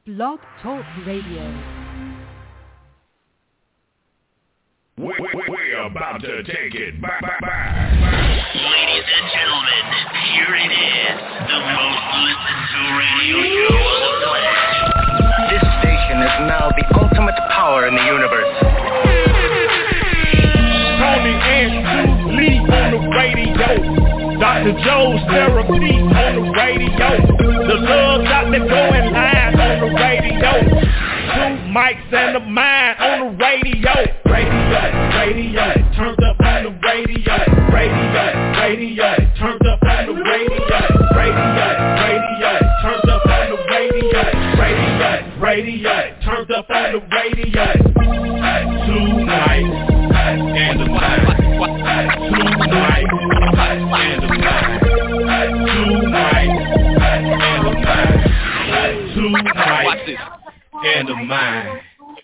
Blog Talk Radio. We're about to take it back. Ladies and gentlemen, here it is, the most listened to radio show on the planet. This station is now the ultimate power in the universe. Tony and Lee on the radio. Dr. Joe's therapy on the radio. The love doctor going live on the radio. Two mics and a mind on the radio. Radio, turned up on the radio. Radio, turned up on the radio. Radio, turned up on the radio. Radio, turned up on the radio. Two mics and a mind. Two mics and a mind. Two mics and a mind. Two mics and a mind.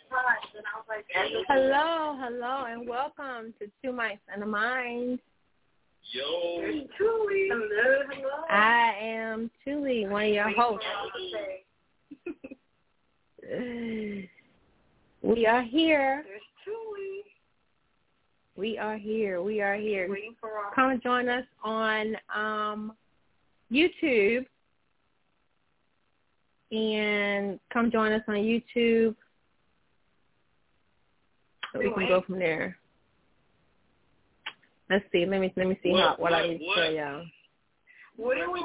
Hello, and welcome to Two Mics and a Mind. Yo. Hello. I am Tuli, one of your hosts. We are here. We are here. Come join us on YouTube. And come join us on YouTube. So we can go from there. Let's see. Let me see what I need to tell y'all. What do we?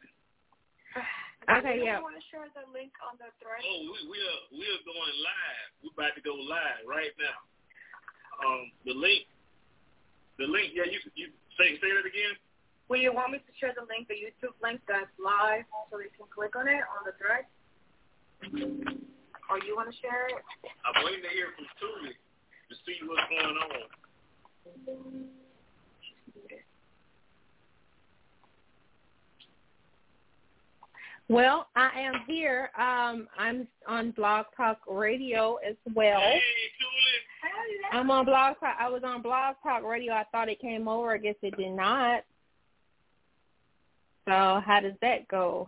Okay, yeah. You want to share the link on the thread? Oh, we're going live. We're about to go live right now. The link. Yeah, you say that again. Will you want me to share the link, the YouTube link that's live, so they can click on it on the thread? Or you want to share it? I'm waiting to hear from Tuli to see what's going on. Well, I am here. I'm on Blog Talk Radio as well. Hey, Tuli. I'm on Blog Talk. I was on Blog Talk Radio. I thought it came over. I guess it did not. So how does that go?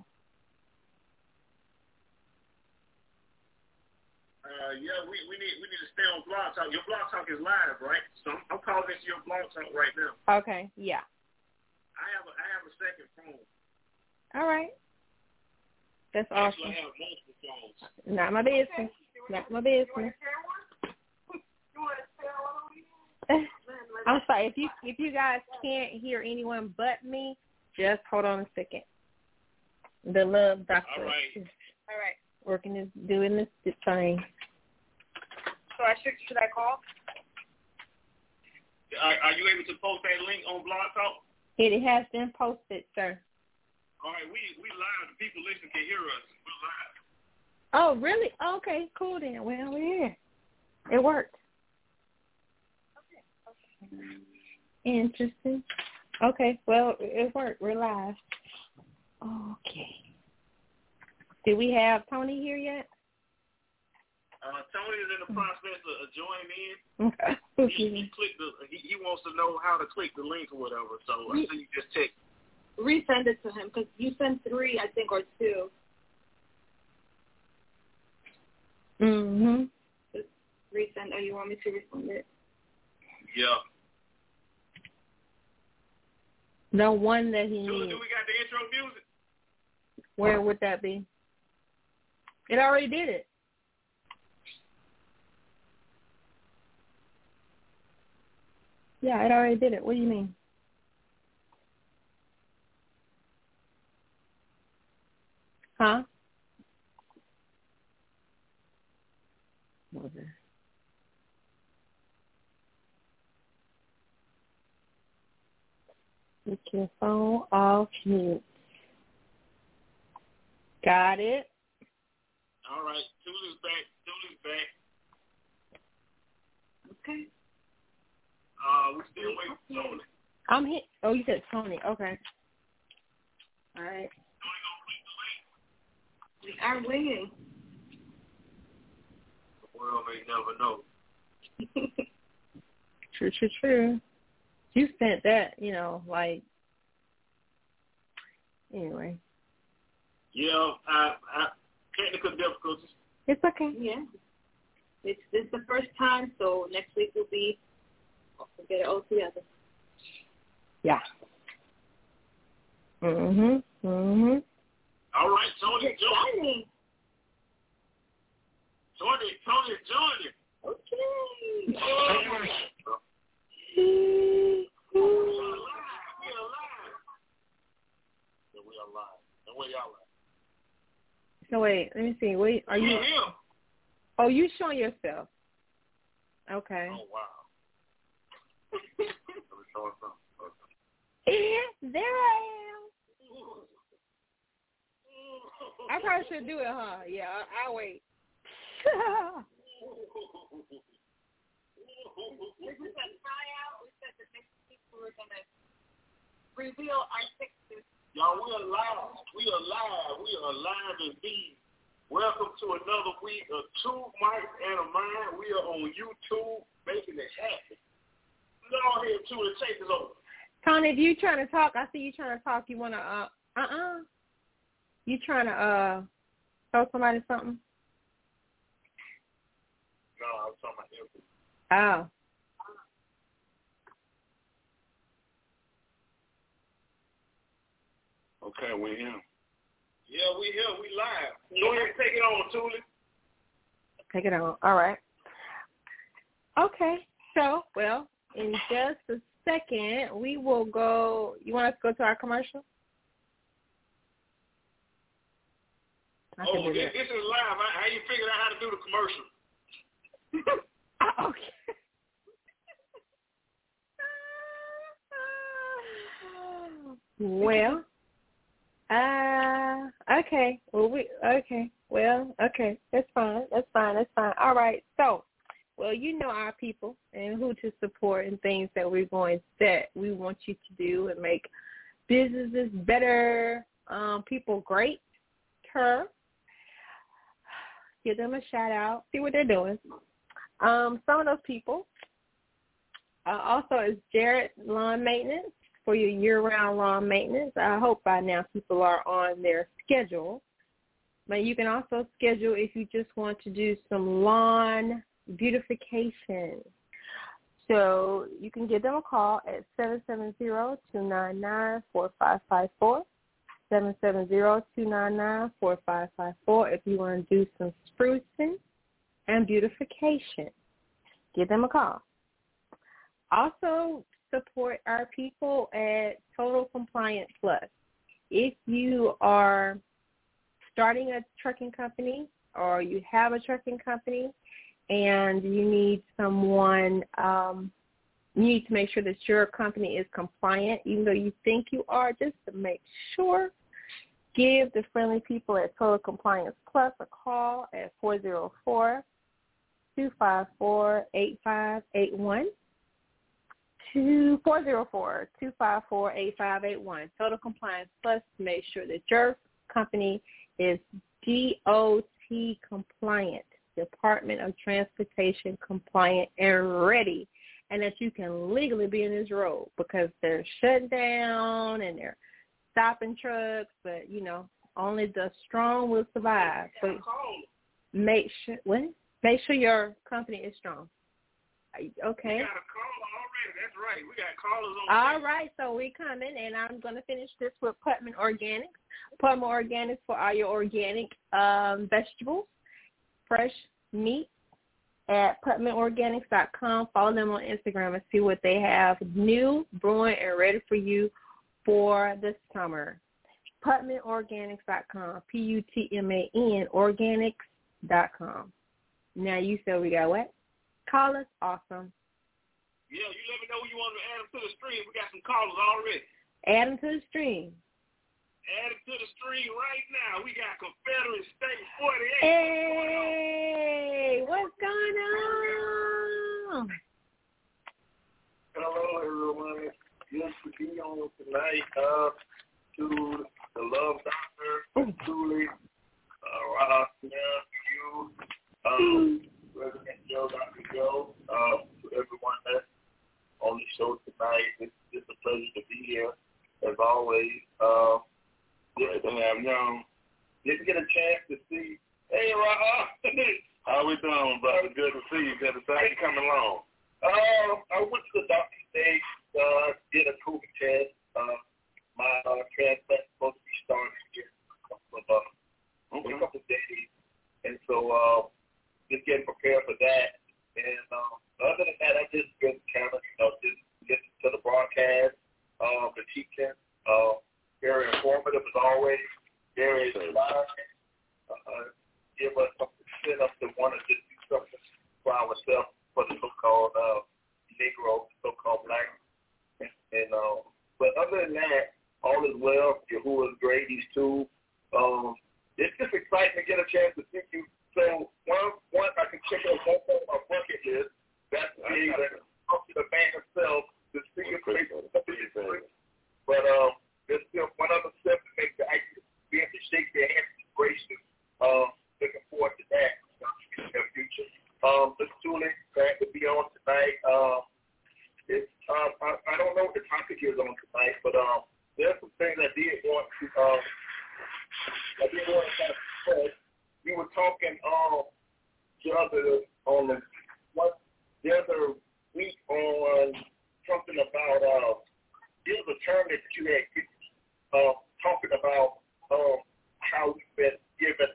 Yeah, we need to stay on Blog Talk. Your Blog Talk is live, right? So I'm calling into your Blog Talk right now. Okay, yeah. I have a second phone. All right. That's awesome. Actually, I have multiple phones. Not my business. Not my business. You want to share one? I'm sorry. If you guys can't hear anyone but me, just hold on a second. The love doctor. All right. Working doing this thing. So should I call? Are you able to post that link on Blog Talk? It has been posted, sir. All right, we live. The people listening can hear us. We're live. Oh, really? Okay, cool then. Well, we're here. It worked. Okay. Interesting. Okay, well, it worked. We're live. Okay. Did we have Tony here yet? Tony is in the process of joining in. Okay. He clicked he wants to know how to click the link or whatever. So I see you just text. Resend it to him because you sent 3, I think, or 2. Mhm. Just resend. Oh, you want me to resend it? Yeah. The one that he needs. Do we got the intro music? Where would that be? It already did it. Yeah, it already did it. What do you mean? Huh? Okay. Take your phone off mute. Got it. All right. Tuli's back. Okay. We still waiting for Tony. I'm here. Oh, you said Tony. Okay. All right. We are waiting. The world may never know. True. You sent that, like, anyway. Yeah, I technical difficulties. It's okay. Yeah. It's the first time, so next week will be, we'll get it all together. Yeah. Mhm. Mhm. All right, Tony, It's exciting. Tony, join it. Okay. We are live. And where y'all at? So wait, let me see. Wait, are you? Here. Oh, you showing yourself? Okay. Oh wow. Let me show it something. There I am. I probably should do it, huh? Yeah, I'll wait. This is a tryout. We said the next week we were going to reveal our sixes. Y'all, we are live. We are live indeed. Welcome to another week of Two Mics and a Mind. We are on YouTube making it happen. Go ahead, Two, and take us over. Tony, if you trying to talk, I see you trying to talk. You want to, You trying to, tell somebody something? No, I was talking about him. Oh. Okay, we're here. Yeah, we here. We live. Go ahead and take it on, Tuli. Take it on. All right. Okay. So, well, in just a second, we will go. You want us to go to our commercial? This is live. How you figured out how to do the commercial? Okay. Well, okay. Okay. That's fine. All right. So, well, you know our people and who to support and things that we want you to do and make businesses better, people great. Give them a shout out. See what they're doing. Some of those people also is Jared Lawn Maintenance for your year-round lawn maintenance. I hope by now people are on their schedule. But you can also schedule if you just want to do some lawn beautification. So you can give them a call at 770-299-4554. 770-299-4554 if you want to do some sprucing and beautification. Give them a call. Also, support our people at Total Compliance Plus. If you are starting a trucking company or you have a trucking company and you need someone, you need to make sure that your company is compliant, even though you think you are, just to make sure. Give the friendly people at Total Compliance Plus a call at 404-254-8581. 404-254-8581. Total Compliance Plus to make sure that your company is DOT compliant, Department of Transportation compliant, and ready, and that you can legally be in this road because they're shut down and they're stopping trucks, but, only the strong will survive. But make sure your company is strong. Okay. We got a caller already. That's right. We got callers on. All right, so we coming, and I'm going to finish this with Putman Organics. Putman Organics for all your organic vegetables, fresh meat at PutmanOrganics.com. Follow them on Instagram and see what they have new, brewing, and ready for you for the summer. PutmanOrganics.com, PUTMAN, organics.com. Now you said we got what? Call us. Awesome. Yeah, you let me know when you want to add them to the stream. We got some callers already. Add them to the stream. Add them to the stream right now. We got Confederate State 48. Hey, what's going on? Hello, everyone. It's good to be on tonight. To the Love Doctor, Julie, Ross, you, President Joe, Dr. Joe, to everyone that's on the show tonight. It's just a pleasure to be here, as always. Didn't get a chance to see. Hey, Ross, How we doing, brother? Good to see you. Good to see you coming along. I went to the doctor today, did a COVID test. My transplant is supposed to be starting in a couple of days. And so just getting prepared for that. And other than that, I just been kind of, just listen to the broadcast, the teaching. Very informative as always. Very inspiring. Give us something to sit up to want to just do something for ourselves, for the so-called Negro, so-called Black. And but other than that, all is well. Yahuwah's great. He's too. It's just exciting to get a chance to see you. So one I can check out one on my bucket list. That's to be able to talk to the man himself to see your face. But there's still one other step to make the actually be able to shake their hands and embrace you. Looking forward to that in the future. Ms. Julie, glad to be on tonight. I don't know what the topic is on tonight, but there's some things I did want to kind of discuss. We were talking the other week on something about there's a term that you had talking about how we've been given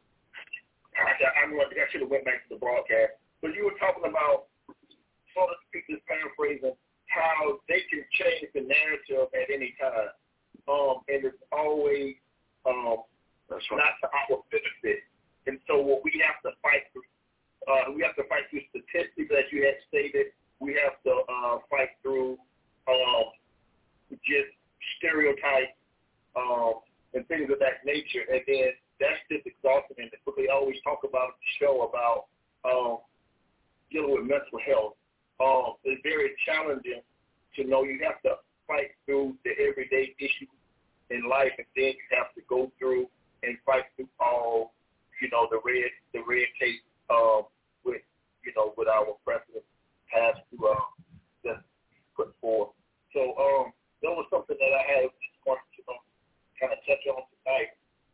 I should have went back to the broadcast. But you were talking about, so to speak, just paraphrasing, how they can change the narrative at any time. And it's always not to our benefit. And so what we have to fight through, statistics, as you had stated. We have to fight through just stereotypes and things of that nature. And then that's just exhausting. And what they always talk about in the show about dealing with mental health. It's very challenging to know you have to fight through the everyday issues in life, and then you have to go through and fight through all, the red tape with our president has to just put forth. So that was something that I had wanted to kind of touch on tonight.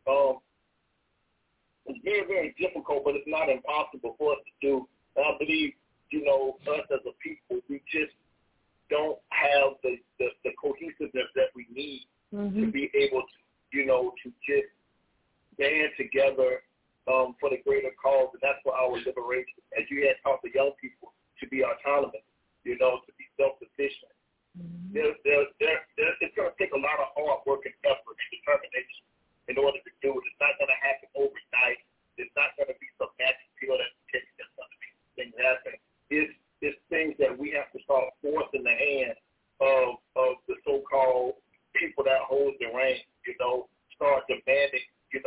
It's very, very difficult, but it's not impossible for us to do. And I believe, us as a people, we just don't have the cohesiveness that we need to be able to, to just band together for the greater cause, and that's for our liberation. As you had taught the young people to be autonomous, to be self-sufficient. It's going to take a lot of hard work and effort and determination in order to do it. It's not going to happen overnight. It's not going to be some magic pill that's going to make things happen. It's things that we have to start forcing the hand of the so-called people that hold the reins, start demanding,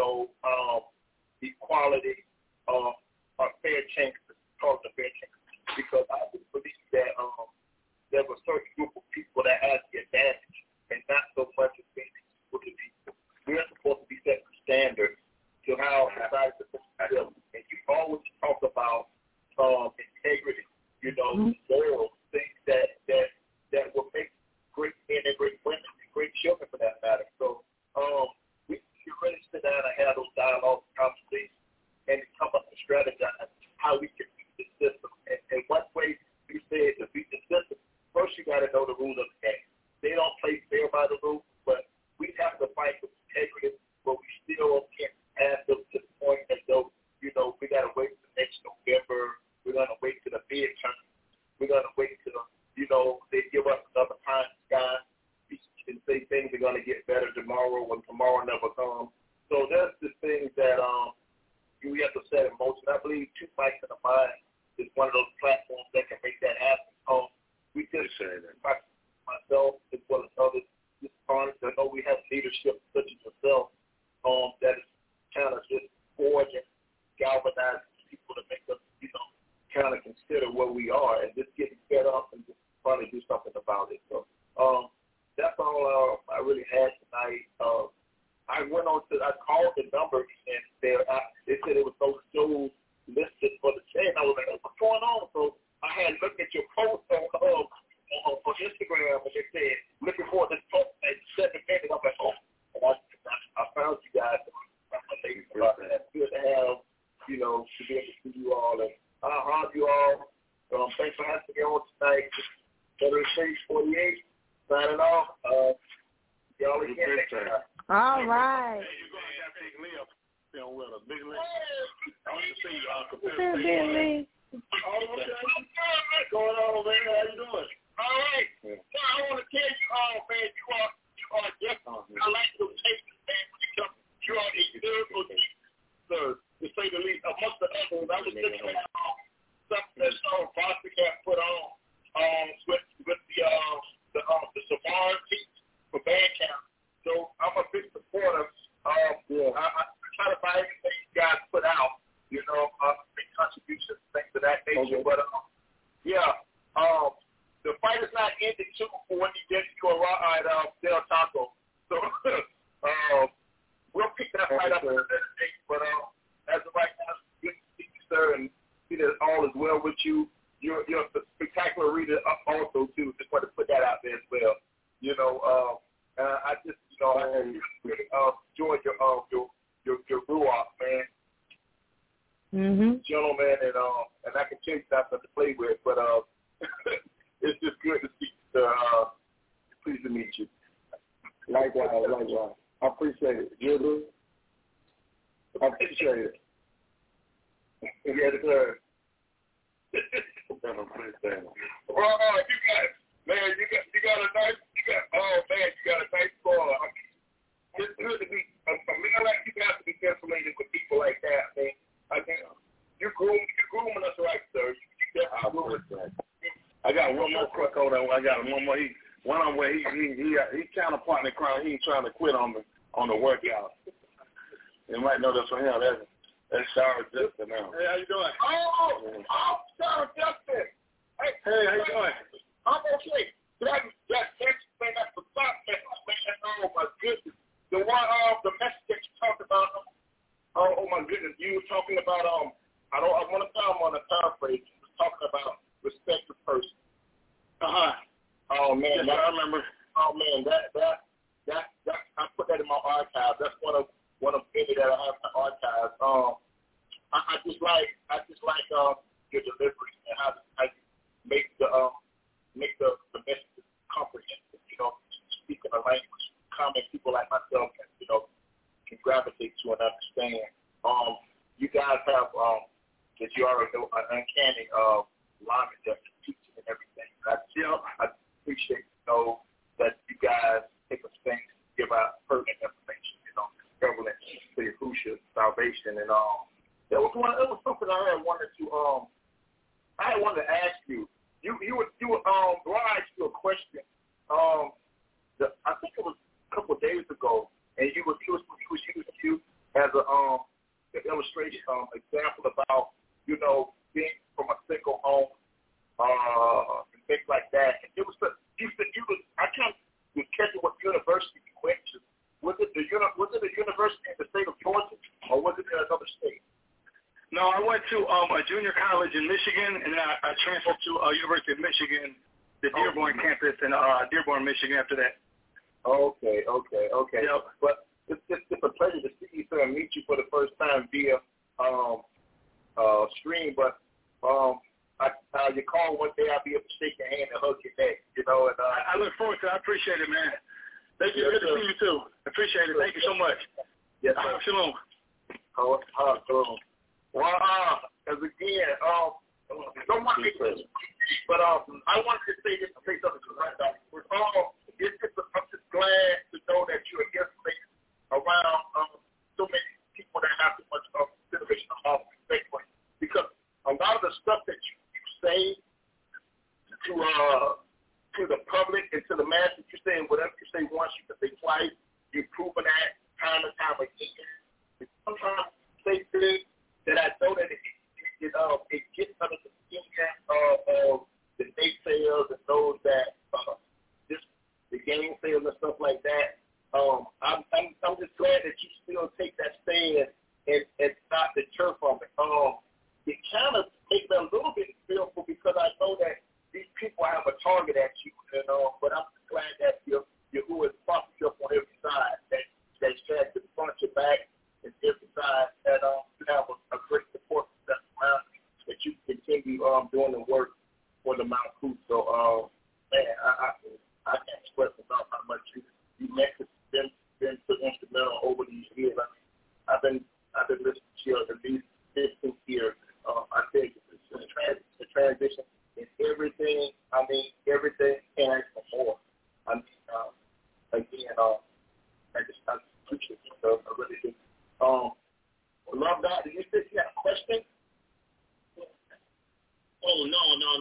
equality, a fair chance, call it a fair chance. Because I do believe that there's a certain group of people that has the advantage and not so much as being equal to people. We're supposed to be setting standards to how society is supposed to live. And you always talk about integrity, morals, things that will make great men and great women and great children for that matter. So we can really sit down and have those dialogues and conversations and come up and strategize how we can beat the system. And one way you say to beat the system, first you got to know the rules of the game. They don't play fair by the rules, but we have to fight with integrity, but we still can't pass them to the point as though, we got to wait till next November. We're going to wait till the bid turn. We're going to wait till, they give us another time sky and say things are going to get better tomorrow when tomorrow never comes. So there's the things that we have to set in motion. I believe Two Mics in the Mind is one of those platforms that can make that happen. We just, myself as well as others, just honest. I know we have leadership such as yourself that is kind of just forging, galvanizing people to make us, kind of consider where we are and just getting fed up and just trying to do something about it. So that's all I really had tonight. I called the number and they said it was no shows listed for the chain. I was like, what's going on? So I had looked at your post on Instagram and they said, looking for this post at 7 minutes. I'm like, and I found you guys. It's good to have, know, to be able to see you all. And I love you all. Thanks for having me on tonight. Better Shades 48, signing off. Y'all again next time. All right. Hey, you're going to have to take Lee up with a big list. I want to see you compare Big Lee. What's going on, man? How you doing? All right. Yeah. So I want to tell you, man, you are just, I like those tastes, man, when you come, you are a lyrical sir, to say the least. Amongst the others, I was looking at something that Sean Foster got put on with the Savard team for Bandcamp. So I'm a big supporter. I try to buy everything you guys put out, you know, big contributions, things of that nature. Okay. But the fight is not ended too for when you get to a raw at Del Taco. So we'll pick that fight up in a better day. But as of right now, it's good to see you, sir, and see that all is well with you. You're a spectacular reader also too. Just want to put that out there as well. You know, I just, you know, I really enjoyed your ruach, man. Gentleman, and I can tell you nothing to play with, but it's just good to see you, sir. Pleased to meet you. Likewise. I appreciate it. You I appreciate it. Yes, sir. You got a nice score. I mean, it's good to be. I like you guys to be insulated with people like that. I mean, you're grooming us right, sir. I got one more quick hold on. I got one more. One on where he counterparting the crowd. He ain't trying to quit on the workout. You might know that's for him. That's Sarah Justin now. Hey, how you doing? Oh, Sarah Justin. Hey, how you doing? I'm okay. That's the thought, man. Oh my goodness. The one, the message that you talked about. Oh my goodness. You were talking about I want to tell him on a paraphrase. You were talking about respect the person. Oh man, yes, I remember. Oh man, that I put that in my archive. That's one of many that I have in the archive. I just like your delivery and how you make the message comprehensive. You know, speaking a language common people like myself can gravitate to and understand. You guys have as you already know, an uncanny alignment there to teaching and everything. I appreciate that you guys take a stance to give out pertinent information, prevalent to Yahushua salvation, and there was something I wanted to ask you. I asked you a question. I think it was a couple of days ago, and he was using you as an illustration example about being from a single home and things like that. And I kind of was catching what university you went to. Was it a university in the state of Georgia, or was it in another state? No, I went to a junior college in Michigan, and then I transferred to University of Michigan, the Dearborn campus in Dearborn, Michigan. After that. Okay. Yep. But it's a pleasure to see you, sir, and meet you for the first time via stream. But you call one day, I'll be able to shake your hand and hug your neck. And I look forward to it. I appreciate it, man. Thank you. Good to see you too. Appreciate it. Thank you so much. Yes, sir. Shalom. Shalom. Well, as again, don't want to but I wanted to say something right now. I'm just glad to know that you're here around so many people that have so much consideration of respect, because a lot of the stuff that you say to the public and to the masses, you're saying whatever you say once, you can say twice. You've proven that time and time again. And sometimes say things that I know that it gets under the skin of the naysayers and those that the game sales and stuff like that. I'm just glad that you still take that stand and not deter from it. It kind of makes me a little bit fearful because I know that these people have a target at you, but I'm just glad that who is propping you up on every side, that you had to front your back and every side, that you have a great support doing the work for the Mount Coop. So, man, I can't express enough how much you been so instrumental over these years. I mean, I've been listening to you at least 15 years. I think the transition is everything. I mean, everything and for more. I mean, again, I appreciate it. So I really do. Love that. Did you say you had a question? Oh no!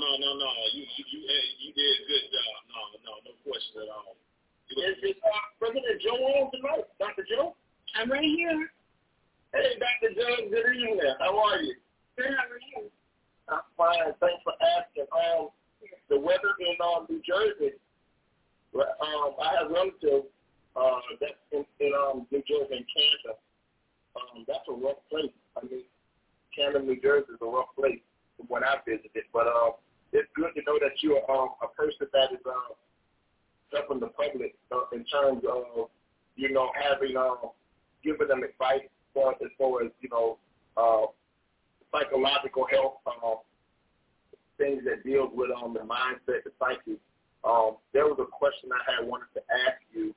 You did a good job. No question at all. Is President Joe on tonight? Dr. Joe? I'm right here. Hey, Dr. Joe. Good evening. How are you? Good. How are you? I'm fine. Thanks for asking. The weather in New Jersey. I have relatives that's in New Jersey and Canada. That's a rough place. I mean, Canada, New Jersey is a rough place from when I visited. But it's good to know that you're a person that is helping the public in terms of, having giving them advice as far as psychological health, things that deal with the mindset, the psyche. There was a question I had wanted to ask you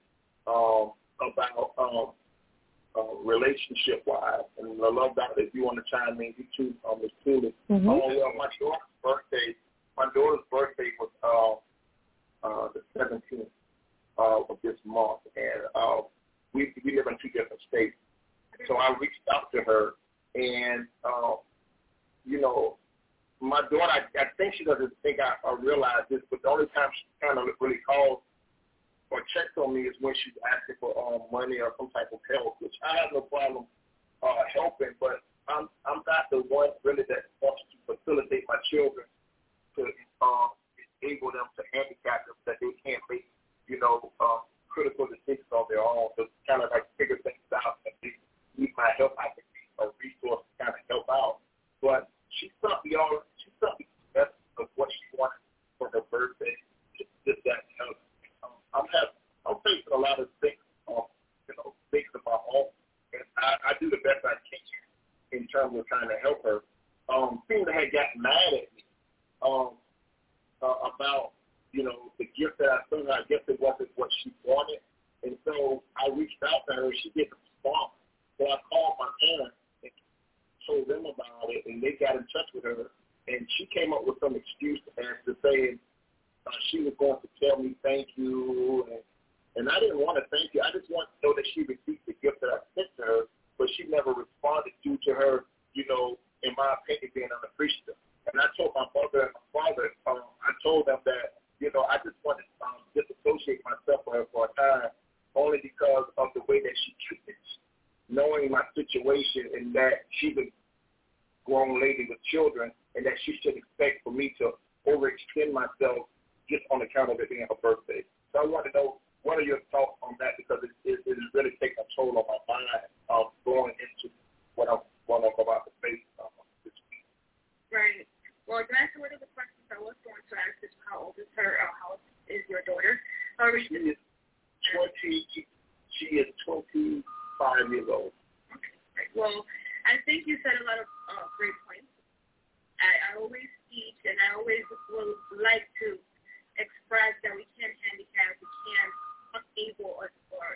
about relationship-wise, and I love that if you want to chime in, you too, Ms. Cooley. Mm-hmm. My daughter's birthday was the 17th of this month, and we live in two different states. So I reached out to her, and my daughter, I think she doesn't think I realize this, but the only time she kind of really calls or checks on me is when she's asking for money or some type of help, which I have no problem helping, but I'm not the one really that wants to facilitate my children to enable them to handicap them that they can't make, critical decisions on their own. So kind of like figure things out and they need my help. I can be a resource to kind of help out. But she sent me the best of what she wanted for her birthday. Just that help. I'm facing a lot of things, things of my own, and I do the best I can in terms of trying to help her. Seemed to have gotten mad at me about, the gift that I sent her. I guess it wasn't what she wanted, and so I reached out to her. She didn't respond, so I called my parents and told them about it, and they got in touch with her, and she came up with some excuse as to saying she was going to tell me thank you, and I didn't want to thank you. I just wanted to know that she received the gift that I sent to her, but she never responded due to her, in my opinion, being unappreciative. And I told my mother and my father, I told them that, I just wanted to disassociate myself with her for a time, only because of the way that she treated me, knowing my situation and that she's a grown lady with children and that she should expect for me to overextend myself just on account of it being her birthday. So I want to know, what are your thoughts on that? Because it is really taking a toll on my mind going into what I'm about to face this week. Right. Well, to answer one of the questions I was going to ask is how old is her, how old is your daughter? She is 25 years old. Okay, great. Well, I think you said a lot of great points. I always teach, and I always will like to express that we can't handicap, we can't unable or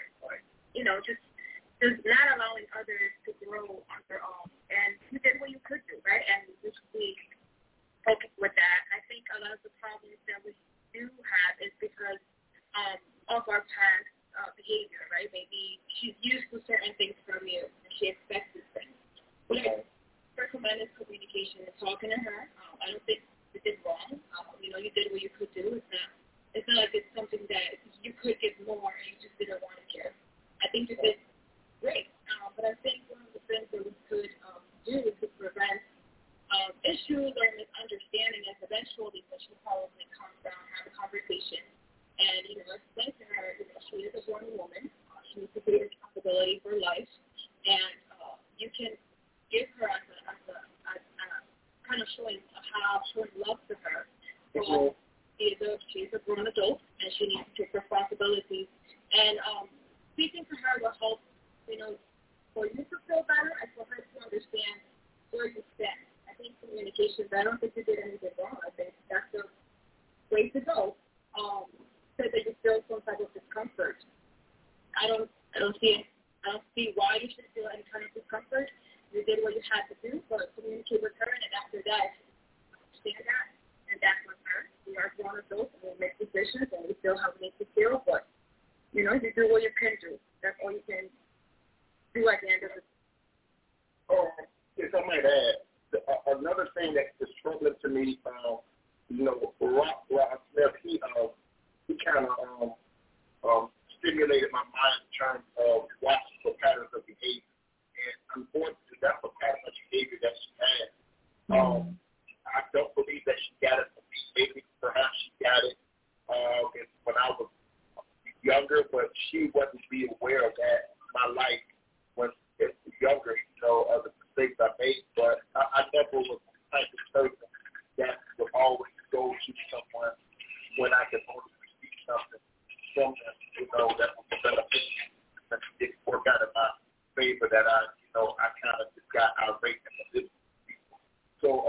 just not allowing others to grow on their own. And you did what you could do, right? And we focus with that. I think a lot of the problems that we do have is because of our past behavior, right? Maybe she's used to certain things from you, and she expects these things. But recommend is communication and talking to her. I don't think you did wrong. You did what you could do. It's not like it's something that you could give more and you just didn't want to give. I think you did great. But I think one of the things that we could do to prevent issues or misunderstanding is eventually when she probably comes down, have a conversation, and explain to her, she is a grown woman. She needs to take responsibility for life, and you can give her as a kind of showing love to her. So she's a grown adult, and she needs to take responsibility. And speaking to her will help, for you to feel better and for her to understand where you stand. I I think communication, I don't think you did anything wrong. I think that's the way to go. So that you feel some type of discomfort. I don't see why you should feel any kind of discomfort. You did what you had to do, but communicate with her, and after that, understand that, and that's with her. We are grown adults, and we make decisions, and we feel how we need to feel, but, you know, you do what you can do. That's all you can do at the end of it. If I might add, another thing that is troubling to me, you know, Rock Smith, he kind of stimulated my mind in terms of watching for patterns of behavior. And unfortunately, that's a pattern of behavior that she had. I don't believe that she got it from me. Maybe perhaps she got it when I was younger, but she wasn't be aware of that in my life when I was younger, you know, of the mistakes I made. But I never was the type of person that would always go to someone when I could only receive something from them, you know, that was beneficial. That didn't work out in my favor, that I kind of just got irate and manipulated people. So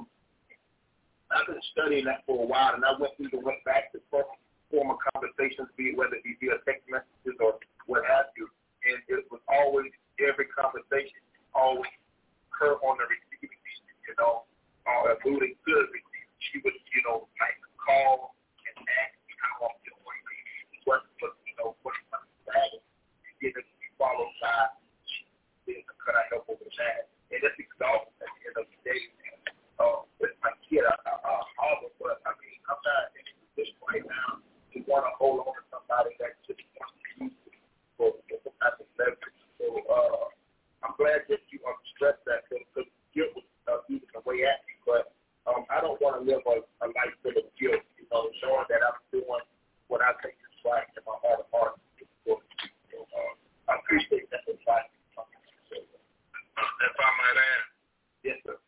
I've been studying that for a while, and I went back to former conversations, whether it be via text messages or what have you, and it was always, every conversation, always her on the receiving end, you know, alluding to the receiving. She would, you know, like call and ask me how I'm doing, what's my status, and then if we follow by, could I help over that? And it's exhausting at the end of the day. With my kid, I hobble, but I mean, I'm not in a position right now to want to hold on to somebody that just wants to use it for some type of leverage. So I'm glad that you stressed that, because guilt was eating away at me, but I don't want to live a life full of guilt, you know, knowing that I'm doing what I think is right in my heart of hearts. So, I appreciate that advice. If I might add, yes, sir.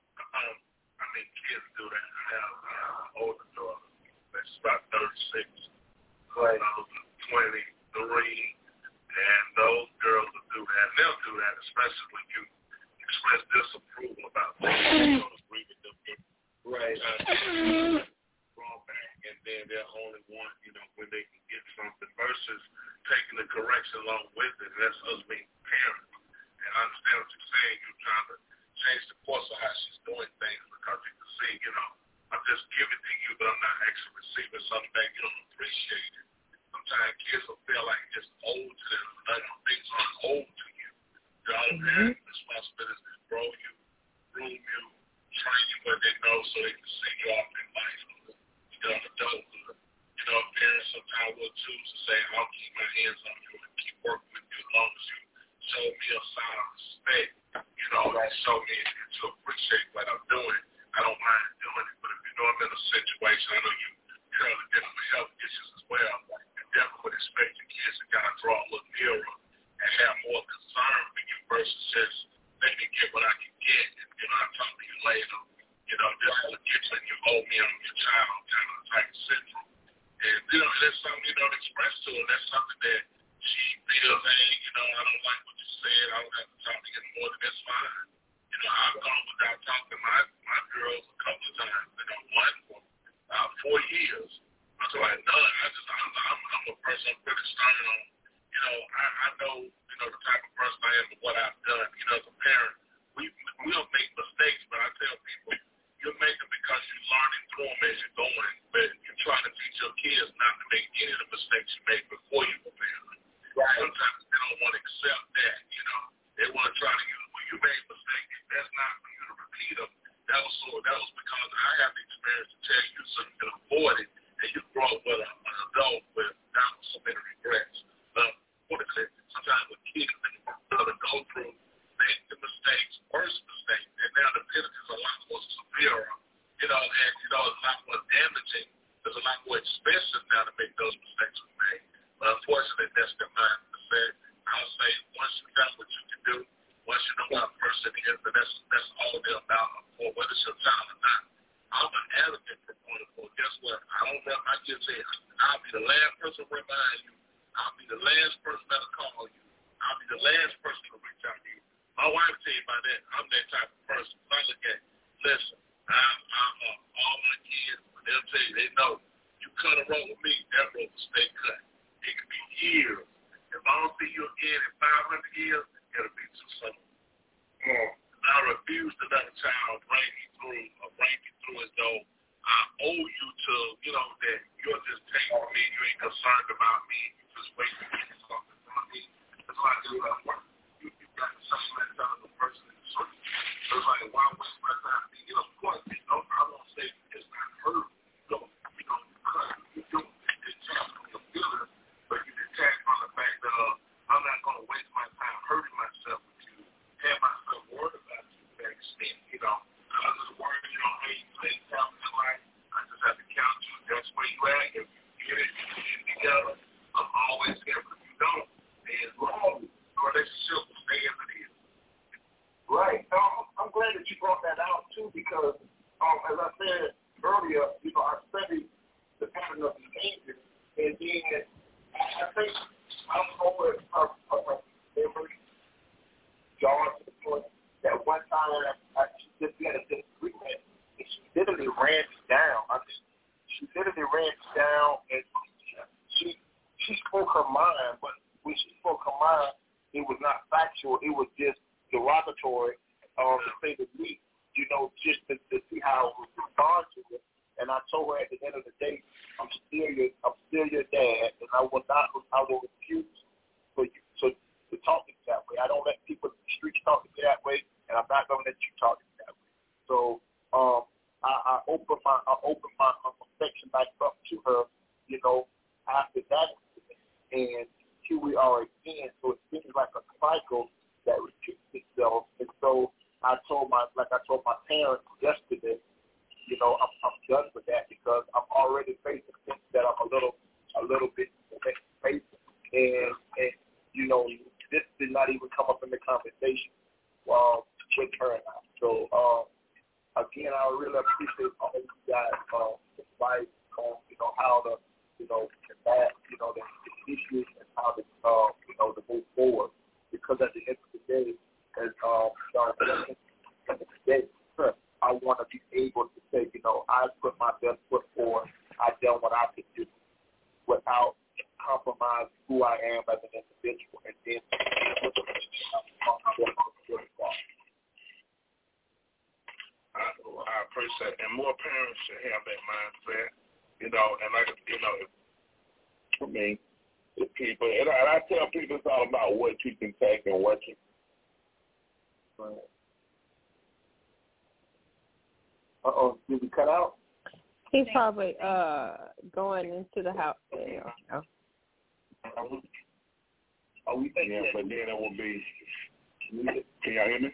I mean, kids do that. I have an older daughter that's about 36, right. 23, and those girls will do that. And they'll do that, especially when you express disapproval about things. You don't agree with them. Right. Drawback, and then they'll only want, you know, when they can get something versus taking the correction along with it. That's us being parents. And I understand what you're saying. You're trying to change the course of how she's doing things because you can see, you know, I'm just giving to you, but I'm not actually receiving something back. You don't appreciate it. Sometimes kids will feel like it's old to them. Things aren't old to you. You all have responsibilities to grow you, groom you, train you what they know so they can see you off in life. You know, adulthood. You know, parents sometimes will choose to say, I'll keep my hands on you and keep working with you as long as you show me a sign of respect, you know, and show me to appreciate what I'm doing. I don't mind doing it, but if you know I'm in a situation, I know you're dealing with health issues as well, you definitely would expect your kids to kind of draw a little nearer and have more concern for you versus just let me get what I can get, and, you know, I'll talk to you later, you know, just to get you and you owe me on your child kind of type of syndrome. And, you know, that's something you don't express to her. That's something that she feels, hey, you know, I don't like what you said. I don't have to talk to you anymore. That's fine. You know, I've gone without talking to my girls a couple of times. You know, one for 4 years. Until I none. I'm a person I'm pretty stern on. You know, I know, you know, the type of person I am and what I've done. You know, as a parent, we'll make mistakes, but I tell people, you're making because you're learning through them as you're going, but you're trying to teach your kids not to make any of the mistakes you make before you prepare them. Right. Sometimes they don't want to accept that, you know. They want to try to use, well, you made mistakes. That's not for you to repeat them. That was because I have the experience to tell you so you can avoid it, and you grow up with an adult without so many regrets. Sometimes with kids, they go through, make the mistakes, worse mistakes, and now the penalty is a lot more severe, you know, and, you know, it's a lot more damaging. There's a lot more expensive now to make those mistakes we made. But unfortunately, that's the mindset. I'll say once you've done what you can do, once you know what a person is, and that's all they're about, or whether it's your child or not. I'm an advocate proponent for, guess what? I don't know, I just say, I'll be the last person to remind you. I'll be the last person that'll call you. I'll be the last person to reach out to you. My wife tell you about that. I'm that type of person. So I look at, listen, all my kids, they'll tell you, they know, you cut a rope with me, that rope will stay cut. It could be years. If I don't see you again in 500 years, it'll be too soon. I refuse to let a child bring me through as though I owe you to, that you're just taking from me, you ain't concerned about me, you just waiting to get something from me. That's why I do that work. You got the same mentality of the person in the circle. So it's like, why waste my time? Of course, I won't say it's not hurt. You don't detach from your feelings, but you detach from the fact that I'm not going to waste my time hurting myself with you, have myself worried about you to that extent, I just worry, hey, things happen in life. I just have to count you. That's where you at. If you get it together, I'm always here. If you don't, then the relationship will stay as it is. Right. I'm glad that you brought that out, too, because, as I said earlier, I studied the pattern of behavior, and then I think I'm always memory jarred to the point that one time we had a disagreement, and she literally ran me down. She literally ran me down, and she spoke her mind, but when she spoke her mind, it was not factual. It was just derogatory, to say the least, just to see how I would respond to it. And I told her at the end of the day, I'm still your dad, and I will refuse for you to talk to me that way. I don't let people in the streets talk to me that way, and I'm not going to let you talk to me that way. So I opened my affection back up to her, after that incident, and here we are again. So it seems like a cycle that repeats itself. And so I told my parents yesterday, I'm done with that because I'm already facing things that I'm a little bit facing, and this did not even come up in the conversation with her and I. So again, I really appreciate all of you guys' advice on how to combat the issues and how to to move forward. Because at the end of the day, I want to be able to say, I put my best foot forward. I done what I could do without compromising who I am as an individual. And then I appreciate it. And more parents should have that mindset, and like, for me, the people, and I tell people it's all about what you can take and what you. Did we cut out? He's probably going into the house. But then it will be. Can y'all hear me?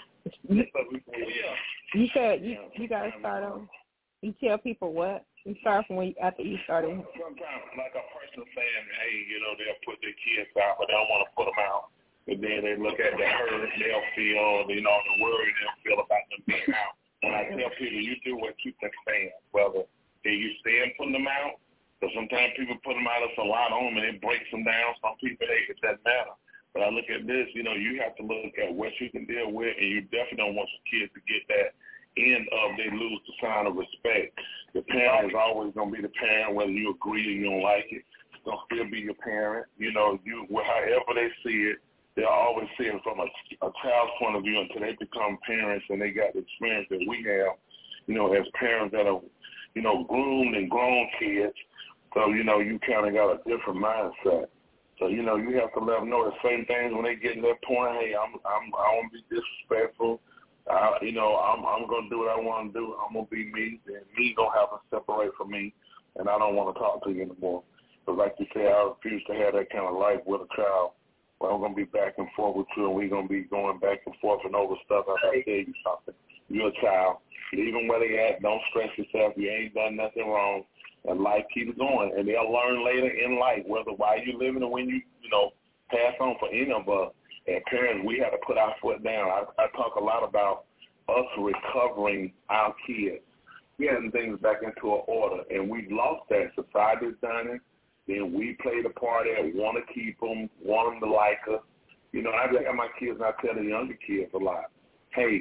You said you got to start on. You tell people what? You start from after you started. Sometimes, like a person saying, hey, they'll put their kids out, but they don't want to put them out. And then they look at the hurt, they'll feel, the worry they'll feel about them being out. And I tell people, you do what you can stand. Whether you stand putting them out, because sometimes people put them out, it's a lot on them, and it breaks them down. Some people, it doesn't matter. But I look at this, you have to look at what you can deal with, and you definitely don't want your kids to get that end of they lose the sign of respect. The parent is always going to be the parent, whether you agree or you don't like it. It's going to still be your parent. However they see it, they'll always see it from a child's point of view until they become parents and they got the experience that we have, as parents that are, groomed and grown kids. So, you kind of got a different mindset. So, you have to let them know the same things when they get to that point. Hey, I won't be disrespectful. I'm going to do what I want to do. I'm going to be me, and me going to have to separate from me, and I don't want to talk to you anymore. Because like you said, I refuse to have that kind of life with a child. Well, I'm going to be back and forth with you, and we're going to be going back and forth and over stuff. I got to tell you something. You're a child. Leave them where they at. Don't stress yourself. You ain't done nothing wrong. And life keeps going. And they'll learn later in life, whether while you're living or when you pass on for any of us. And parents, we have to put our foot down. I talk a lot about us recovering our kids, getting things back into an order. And we've lost that. Society's done it. Then we play the part that want to keep them, want them to like us. I look at my kids and I tell the younger kids a lot, hey,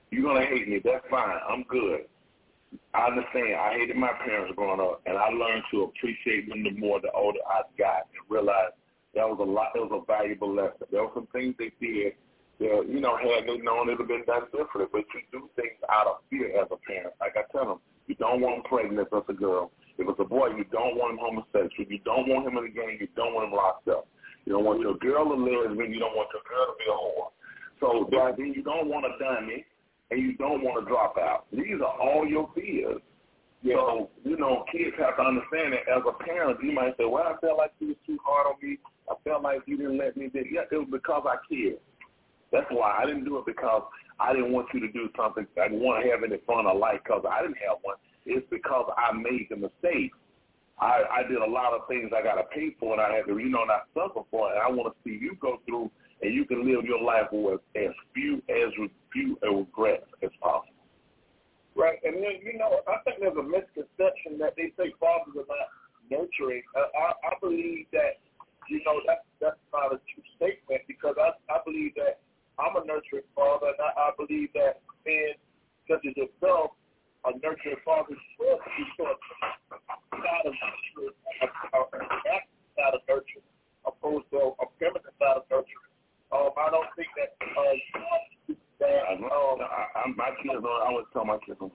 You're going to hate me. That's fine. I'm good. I understand. I hated my parents growing up, and I learned to appreciate them the more the older I got and realized that was a lot. It was a valuable lesson. There were some things they did that, you know, had they known it would have been done differently, but you do things out of fear as a parent. Like I tell them, you don't want him pregnant if it's a girl. If it's a boy, you don't want him homosexual. You don't want him in the gang. You don't want him locked up. You don't want your girl to lesbian. You don't want your girl to be a whore. So then you don't want a dummy, and you don't want to drop out. These are all your fears. Yeah. So, you know, kids have to understand that as a parent, you might say, well, I felt like you was too hard on me. I felt like you didn't let me do it. Yeah, it was because I cared. That's why I didn't do it because I didn't want you to do something. I didn't want to have any fun or life because I didn't have one. It's because I made the mistake. I did a lot of things I got to pay for, and I had to, you know, not suffer for it. And I want to see you go through and you can live your life with as few regrets as possible. Right, and then, you know, I think there's a misconception that they say fathers are not nurturing. I believe that, you know, that's not a true statement because I believe that I'm a nurturing father, and I believe that men such as yourself are nurturing fathers should be sort of side of nurture, a side of nurture, opposed to a feminine side of nurture. I don't think that my kids, I always tell my kids.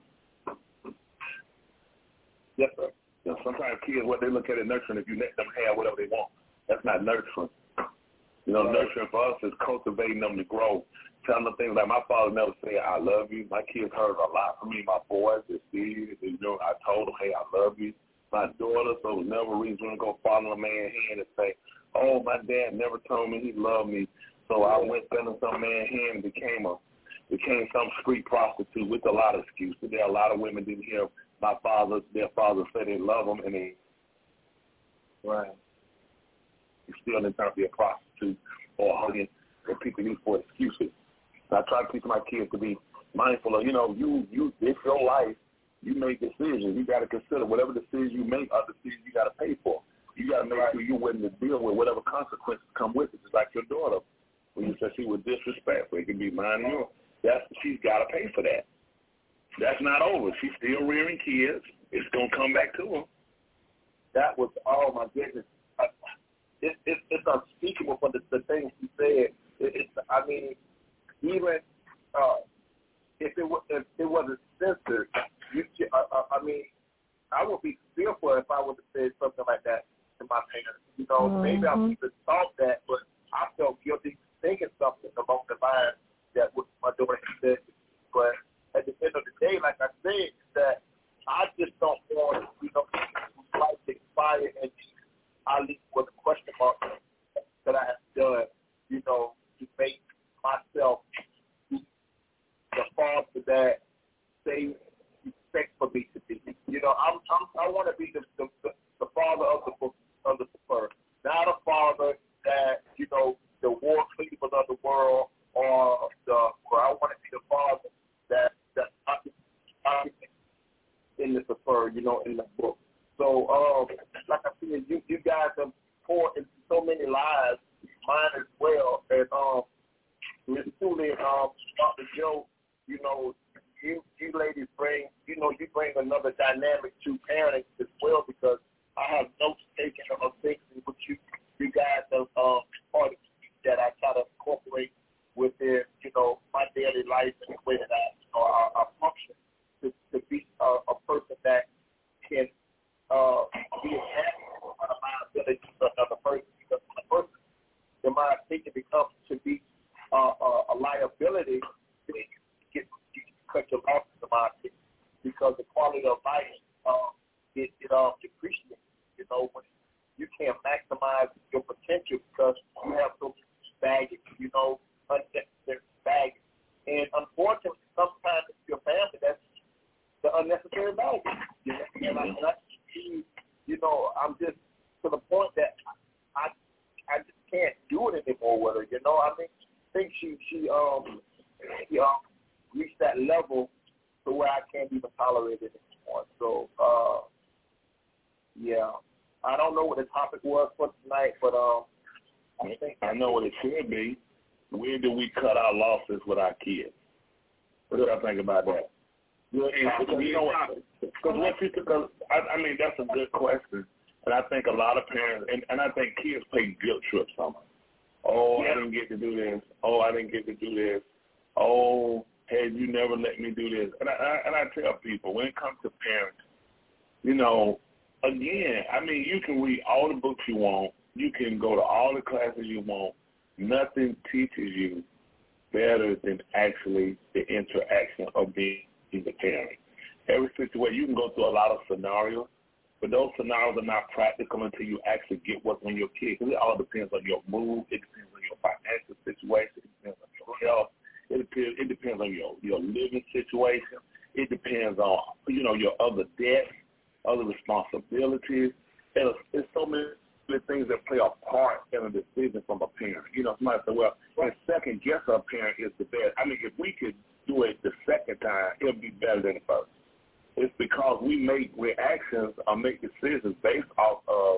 Yes, sir. You know, sometimes kids, what they look at is nurturing. If you let them have whatever they want, that's not nurturing. You know, nurturing for us is cultivating them to grow, telling them things like my father never said, I love you. My kids heard a lot from me. My boys, they see, you know, I told them, hey, I love you. My daughter, so there was never a reason to go follow a man's hand and say, oh, my dad never told me he loved me. So I went under some man's hand and became some street prostitute with a lot of excuses. There are a lot of women didn't hear their father say they love them, and they still didn't turn to be a prostitute or a hugging that people use for excuses. So I try to teach my kids to be mindful of, you know, you it's your life. You make decisions. You got to consider whatever decisions you make are decisions you got to pay for. You got to make sure you're willing to deal with whatever consequences come with it. It's like your daughter. When you said she was disrespectful, it can be mine and yours. She's got to pay for that. That's not over. She's still rearing kids. It's going to come back to her. That was, oh, my goodness. It's unspeakable for the things he said. I mean, even if it wasn't censored, I mean, I would be fearful if I would have said something like that to my parents. You know, maybe I would have thought that, but I felt guilty thinking something along the lines that what my daughter said. But at the end of the day, like I said, that I just don't want, you know, life to expire and I leave with a question mark that I have done, you know, to make myself the father that they expect for me to be. You know, I want to be the father of the preferred, not a father that, you know, the war cleavers of the world, or I want to be the father that I in the preferred, you know, in the book. So, like I said, you guys have poured into so many lives, mine as well. And Ms. Cooley and Dr. Joe, you know, you ladies bring another dynamic to parenting as well, because I have notes taken of things which you guys have part of that I try to incorporate within, you know, my daily life and the way that I function to be a person that can be a liability to another person. Because when a person, in my opinion, becomes to be a liability, then you cut your losses, in my opinion, because the quality of life it depreciates. You know, when you can't maximize your potential because you have so much baggage, you know, unnecessary baggage. And unfortunately, sometimes it's your family that's the unnecessary baggage. You know, and I see, you know, I'm just to the point that I just can't do it anymore with her. You know, I mean, I think she reached that level to where I can't even tolerate it anymore. So, yeah, I don't know what the topic was for tonight, but I know what it should be. Where do we cut our losses with our kids? What do I think about that? Because you know what? Because I mean, that's a good question. And I think a lot of parents, and I think kids play guilt trips on us. Oh, I didn't get to do this. Oh, I didn't get to do this. Oh, hey, you never let me do this. And I tell people, when it comes to parents, you know, again, I mean, you can read all the books you want. You can go to all the classes you want. Nothing teaches you better than actually the interaction of being a parent. Every situation, you can go through a lot of scenarios, but those scenarios are not practical until you actually get what's on your kid. Because it all depends on your mood. It depends on your financial situation. It depends on your health. It depends on your living situation. It depends on, you know, your other debts, other responsibilities. There's so many things that play a part in a decision from a parent. You know, somebody say, well, second guess a parent is the best. I mean, if we could do it the second time, it'll be better than the first. It's because we make reactions or make decisions based off of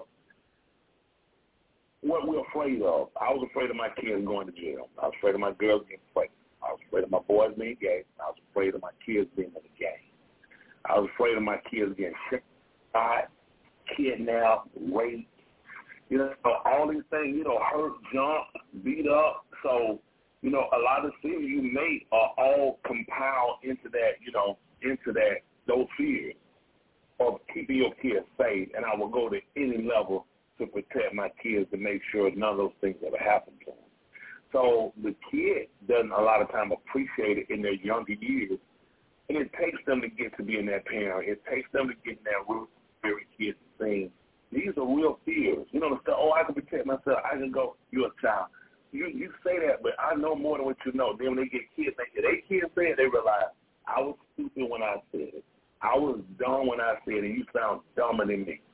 what we're afraid of. I was afraid of my kids going to jail. I was afraid of my girls getting pregnant. I was afraid of my boys being gay. I was afraid of my kids being in the gang. I was afraid of my kids getting shot, kidnapped, raped. You know, all these things, you know, hurt, jumped, beat up. So, you know, a lot of decisions you make are all compiled into that, you know, those fears of keeping your kids safe. And I will go to any level to protect my kids to make sure none of those things ever happen to them. So the kid doesn't a lot of time appreciate it in their younger years. And it takes them to get to being that parent. It takes them to get in that real spirit kids thing. These are real fears. You know, the stuff, I can protect myself. I can go, you're a child. You say that, but I know more than what you know. Then when they get kids, they kids say it, they realize, I was stupid when I said it. I was dumb when I said it, and you sound dumber than me.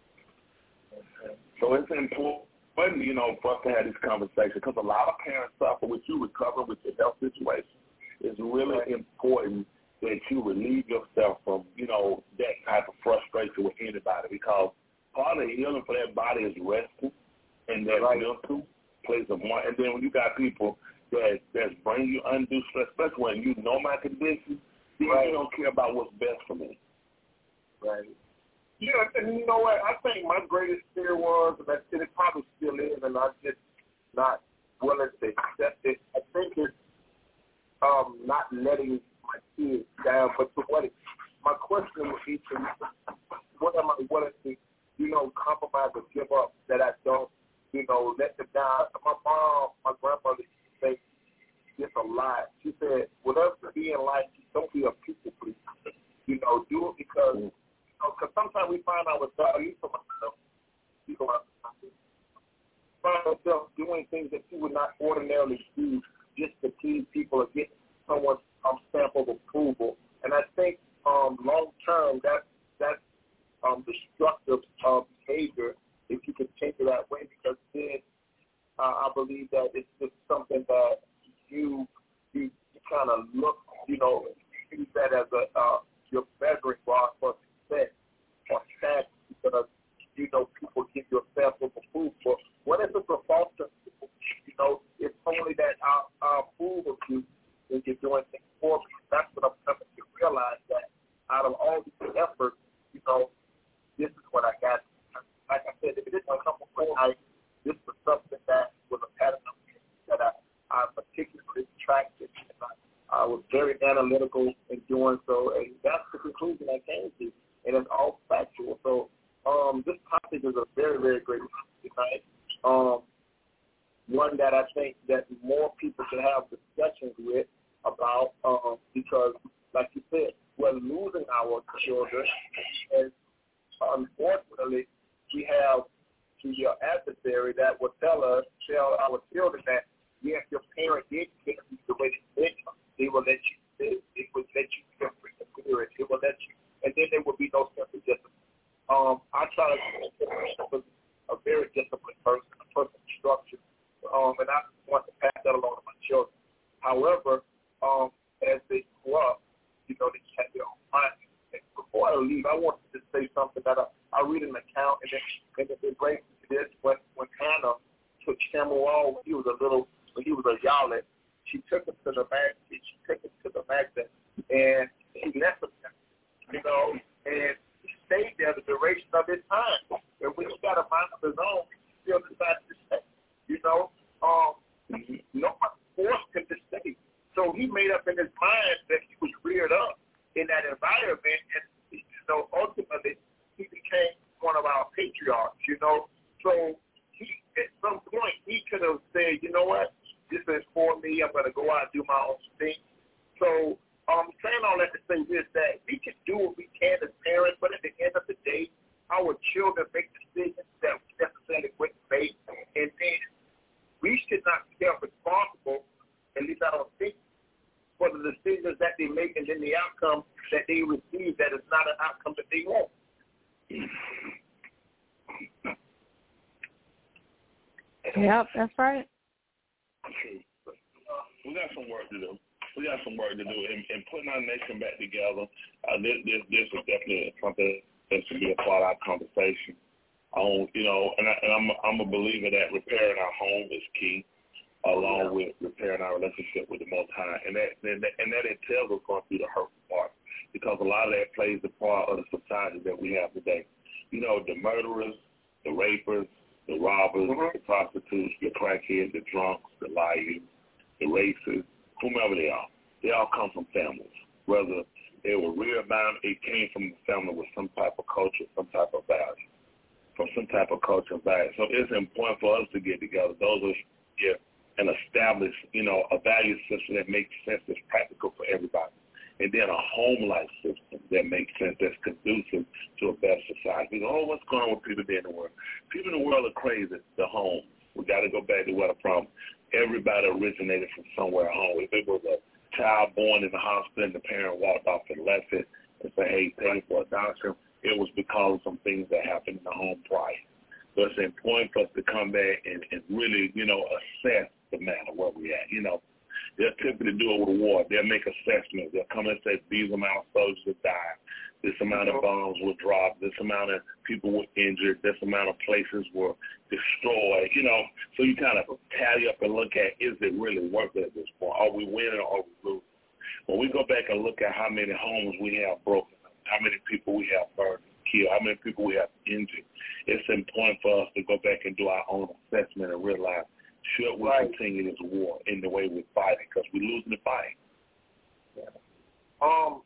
So it's important, you know, for us to have this conversation because a lot of parents suffer with you recovering with your health situation. It's really important that you relieve yourself from, you know, that type of frustration with anybody because part of the healing for that body is resting and that mental plays a part. And then when you got people that's bringing you undue stress, especially when you know my condition, you don't care about what's best for me. Right. Yeah, and you know what? I think my greatest fear was, and it probably still is, and I'm just not willing to accept it. I think it's not letting my kids down. But to what my question would be to what am I willing to, you know, compromise or give up that I don't, you know, let them down. My grandmother used to say this a lot. She said, whatever you be in life, don't be a people pleaser. You know, do it because sometimes we find ourselves, find ourselves doing things that you would not ordinarily do just to please people or get someone's stamp of approval. And I think long term, that's destructive behavior if you continue that way because then I believe that it's just something that you kind of look, you know, use that as your measuring rod for success or status because, you know, people give you a sample of food. But what if it's a false principle? You know, it's only that I'll approve of you when you're doing things for me. That's what I'm coming to realize that out of all these efforts, you know, this is what I got. Like I said, if it didn't come from night, this was something that was a pattern of that I particularly attracted. I was very analytical in doing so, and that's the conclusion I came to, and it's all factual. So this topic is a very, very great topic tonight. One that I think that more people should have discussions with about because, like you said, we're losing our children, and unfortunately, we have to your adversary that will tell our children that yes, your parent did get you the way they did. They will let you live. They will let you separate the spirit. They will let you, and then there will be no sense of discipline. I try to be a very disciplined person, a person of structure, and I want to pass that along to my children. However, as they grow up, you know, they have their own mind. And before I leave, I want to just say something that I read an account, and it brings me to this when Hannah took Samuel when he was a yawlet, she took him to the magazine, and she left him there, you know, and he stayed there the duration of his time. And when he got a mind of his own, he still decided to stay, you know. No one forced him to stay. So he made up in his mind that he was reared up in that environment, and, you know, ultimately he became one of our patriarchs, you know. So he, at some point, he could have said, you know what, this is for me, I'm going to go out and do my own thing. So saying all that to say this, that we can do what we can as parents, but at the end of the day, our children make decisions that we necessarily wouldn't make, and then we should not be held responsible, at least I don't think, for the decisions that they make and then the outcome that they receive that is not an outcome that they want. Yep, that's right. We got some work to do. And putting our nation back together. This is definitely something that should be a part of our conversation. You know, and I'm a believer that repairing our home is key, along with repairing our relationship with the Most High, and that entails us going through the hurtful part, because a lot of that plays the part of the society that we have today. You know, the murderers, the rapers, the robbers, the prostitutes, the crackheads, the drunks, the liars, the racists, whomever they all come from families. Whether they were reared by them, it came from a family with some type of culture, some type of value, from some type of culture and value. So it's important for us to get together. Those of us get and establish, you know, a value system that makes sense, that's practical for everybody. And then a home life system that makes sense, that's conducive to a better society. We go, oh, what's going on with people in the world? People in the world are crazy. The home. We got to go back to what a problem. Everybody originated from somewhere at home. If it was a child born in the hospital and the parent walked off and left it and said, hey, pay for adoption, it was because of some things that happened in the home prior. So it's important for us to come back and really, you know, assess the matter where we're at. You know, they'll typically do it with a war. They'll make assessments. They'll come and say these amount of soldiers have died, this amount of bombs were dropped, this amount of people were injured, this amount of places were destroyed, you know. So you kind of tally up and look at, is it really worth it at this point? Are we winning or are we losing? When we go back and look at how many homes we have broken, how many people we have burned, killed, how many people we have injured, it's important for us to go back and do our own assessment and realize, should we continue this war in the way we're fighting? Because we're losing the fight. Yeah.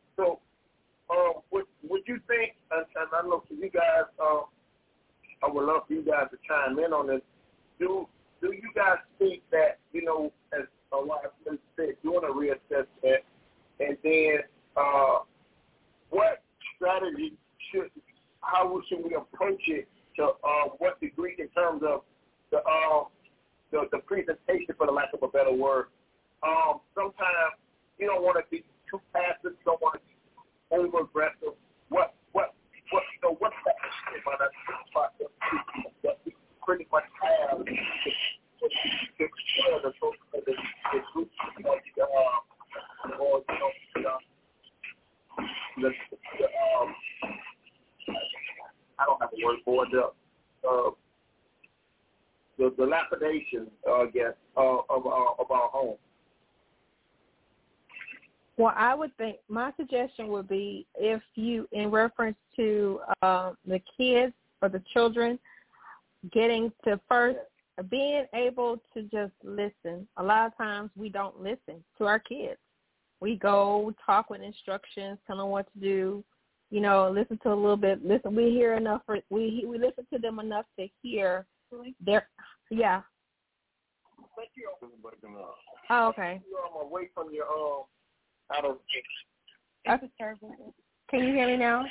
Would you think, and I know for you guys, I would love for you guys to chime in on this. Do you guys think that, you know, as a lot of people said, doing a reassessment, and then what strategy how should we approach it, to what degree in terms of the presentation, for the lack of a better word? Sometimes you don't want to be too passive, you don't want to be over aggressive. What process that we pretty much have to the group, I don't have a word for it. The lapidation, I guess, of our home. Well, I would think my suggestion would be, if you, in reference to the kids or the children, getting to first being able to just listen. A lot of times we don't listen to our kids. We go talk with instructions, tell them what to do, you know, listen to a little bit. Listen, we hear enough. We listen to them enough to hear their, yeah. Oh, okay. I'm away from your I don't think. Can you hear me now?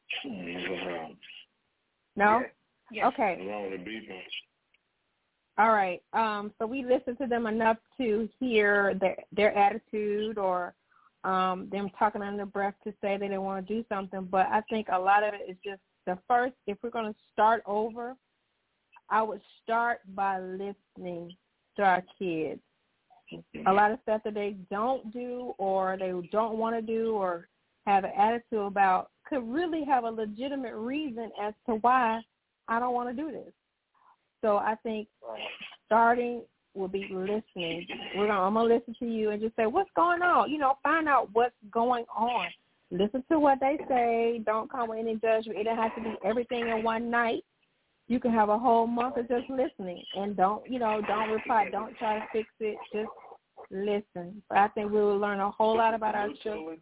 No? Yeah. Okay. All right. So we listen to them enough to hear their attitude, or them talking under their breath to say that they want to do something. But I think a lot of it is just the first, if we're going to start over, I would start by listening to our kids. A lot of stuff that they don't do, or they don't want to do, or have an attitude about, could really have a legitimate reason as to why I don't want to do this. So I think starting will be listening. I'm gonna listen to you and just say, what's going on? Find out what's going on. Listen to what they say. Don't come with any judgment. It doesn't have to be everything in one night. You can have a whole month of just listening, and don't reply. Don't try to fix it. Just listen. But I think we will learn a whole lot about our children.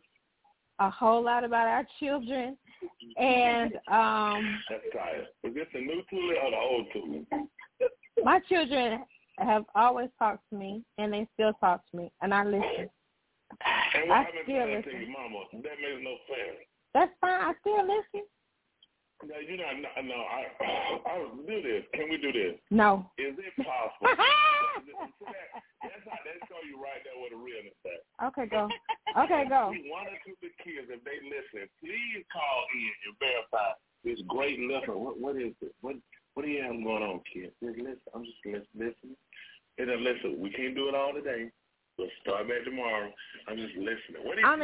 And that's right. Is this the new Tuli or the old Tuli? My children have always talked to me, and they still talk to me, and I listen. And what happened to your mama? That makes no sense. That's fine. I still listen. No, you're not. No, I'll do this. Can we do this? No. Is it possible? That's show you right there where the realness at. Okay, go. Okay, go. One or two of the kids, if they listen, please call in and verify this great lesson. What is it? What do you have going on, kids? Just listen. I'm just listening. And then listen, we can't do it all today. We'll start back tomorrow. I'm just listening. Don't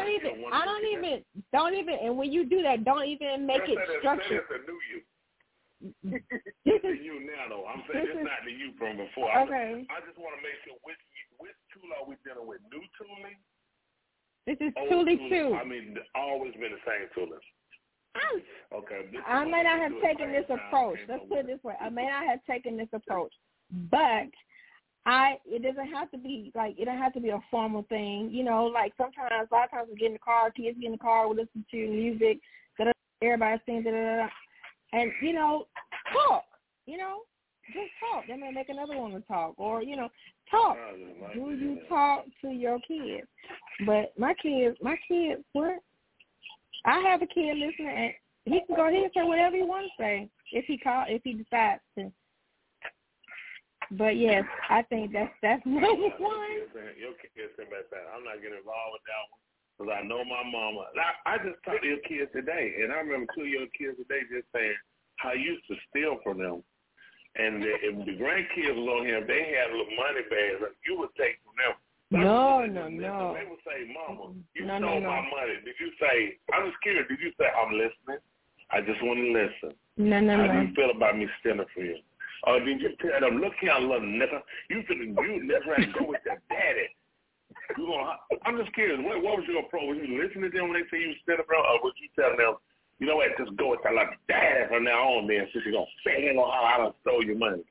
even, and when you do that, don't even make it structured. It's a new you. It's the you now, though. I'm saying it's not the you from before. Okay. I just want to make sure which tool are we dealing with? New tooling? This is Tuli 2. I mean, always been the same tooling. Okay. I may not have taken this approach. Let's put it this way. I may not have taken this approach, but it doesn't have to be it don't have to be a formal thing. Like sometimes, a lot of times we get in the car, kids get in the car, we listen to music, everybody sings, and talk. Just talk. They may make another one to talk, or talk. Do you talk to your kids? But my kids, what? I have a kid listening, and he can go ahead and say whatever he wants to say if he decides to. But yes, I think that's number one. Your kids send back that. I'm not getting involved with that one because I know my mama. I just talked to your kids today, and I remember 2 of your kids today just saying how you used to steal from them. And if the grandkids was on here, if they had little money bags, you would take from them. No. They would say, Mama, you stole my money. Did you say, I'm just curious, did you say, I'm listening? I just want to listen. No. How do you feel about me stealing from you? Or did you tell them, look here, little nigga, you never had to go with your daddy. I'm just curious, what was your approach? Was you listening to them when they say you stealing from them, or would you tell them, you know what, just go with that like daddy from now on, then, since you're going to say him on how I done stole your money?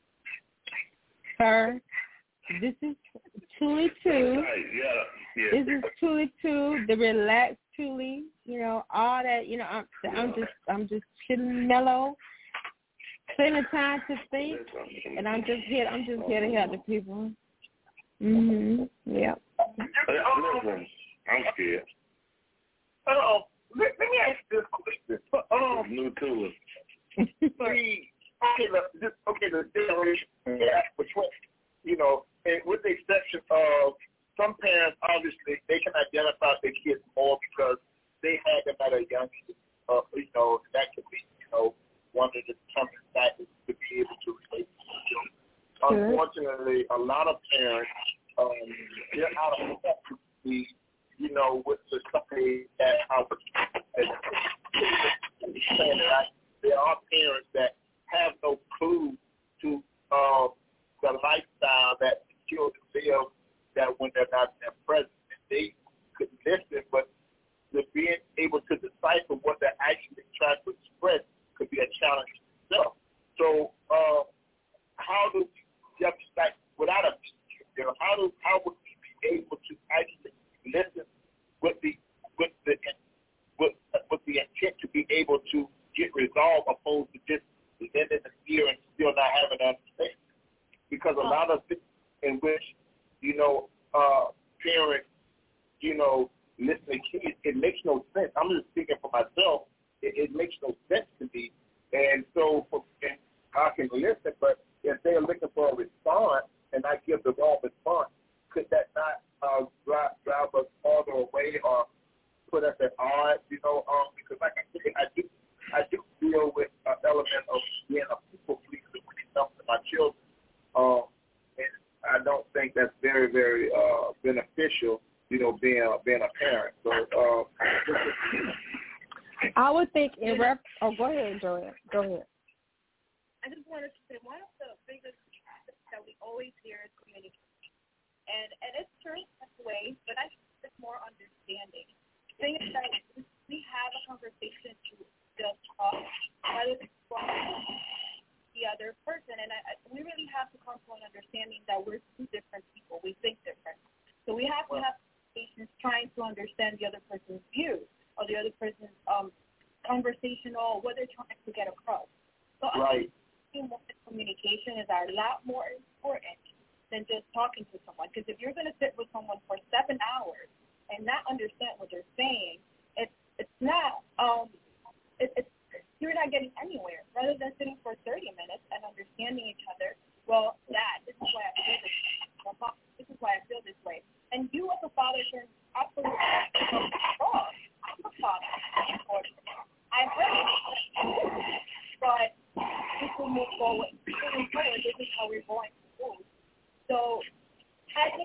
Sir, this is Tuli 2. Right, yeah. This is Tuli 2, the relaxed Tuli, all that, I'm just chilling mellow, spending time to think, and I'm just here to help the people. Yeah. Listen, I'm scared. Let me ask this question. New tools. The generation between, and with the exception of some parents, obviously, they can identify their kids more because they had them at a young age. That could be, one of the determining factors to be able to relate to children. Unfortunately, a lot of parents, they're out of step to be, with the society that there are parents that have no clue to the lifestyle that the children live, that when they're not in their presence, they could listen, but the being able to decipher what they're actually trying to express could be a challenge itself. So, how do we, without a teacher, how would we be able to actually listen with the intent to be able to get resolved, opposed to just lending an ear and still not having an understanding? Because a lot of things in which parents, listen to kids, it makes no sense. I'm just speaking for myself. It makes no sense to me. And so I can listen, but if they're looking for a response and I give the wrong response, could that not drive us farther away or put us at odds? Because like I said, I do deal with an element of being a people pleaser when it comes to my children. And I don't think that's very, very beneficial, being a parent. So I would think go ahead, Joanne. Go ahead. I just wanted to say one of the biggest that we always hear is communication. And it's true in this way, but I think it's more understanding. The thing is that we have a conversation to just talk rather than the other person, and we really have to come to an understanding that we're two different people. We think different. So we have to have conversations trying to understand the other person's view or the other person's conversational, what they're trying to get across. So I think communication is a lot more important than just talking to someone. Because if you're going to sit with someone for 7 hours and not understand what they're saying, it's not you're not getting anywhere. Rather than sitting for 30 minutes and understanding each other, well, Dad, this is why I feel this way. Well, Mom, this is why I feel this way. And you as a father can absolutely wrong. I'm a father. I heard it. But if we move forward, this is how we're going to move. So I think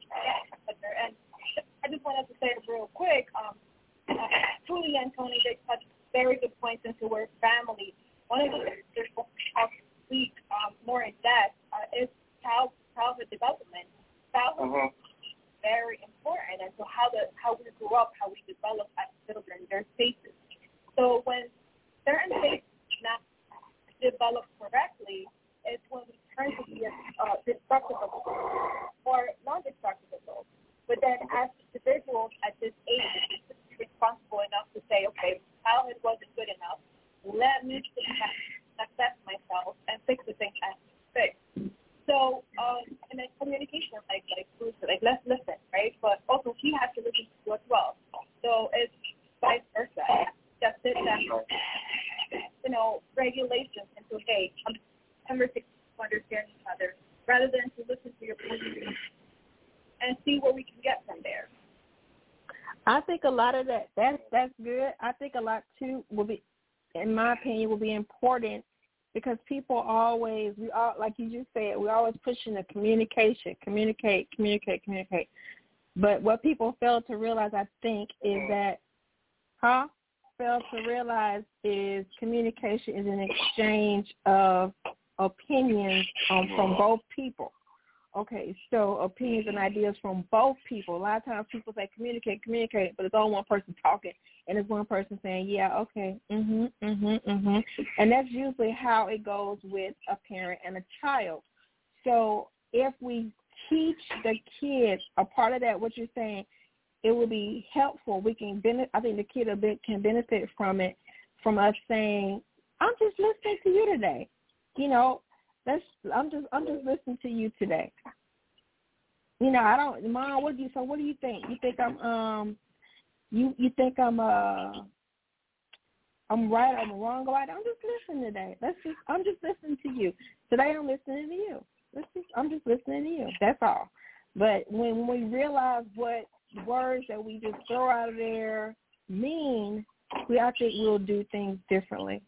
and I just wanted to say it real quick, Julie and Tony, they touched very good points into where family. One of the things they're going to talk this week more in depth is childhood development. Childhood is very important, and so how we grew up, how we develop as children, their faces. So when certain faces not developed correctly, it's when we turn to be a destructive adult or non-destructive adult. But then as individuals at this age, we're responsible enough to say, okay, childhood wasn't good enough. Let me assess myself and fix the things I have to fix. So, and then communication, like let's listen, right? But also he has to listen to you as well. So it's vice versa. Just sit down, regulations into, hey, conversation to understand each other, rather than to listen to your point of view and see where we can get from there. I think a lot of that's good. I think a lot too will be, in my opinion, will be important because people always, like you just said, we're always pushing the communication, communicate. But what people fail to realize, I think, is that, communication is an exchange of opinions from both people. Okay, so opinions and ideas from both people. A lot of times people say communicate, but it's only one person talking, and it's one person saying, yeah, okay, and that's usually how it goes with a parent and a child. So if we teach the kids a part of that, what you're saying, it will be helpful. We can I think the kid can benefit from it, from us saying, I'm just listening to you today. I'm just listening to you today. I don't, Mom. What do you think? You think I'm you think I'm right or I'm wrong about it? I'm just listening today. I'm just listening to you today. I'm listening to you. I'm just listening to you. That's all. But when we realize what words that we just throw out of there mean, I think we'll do things differently.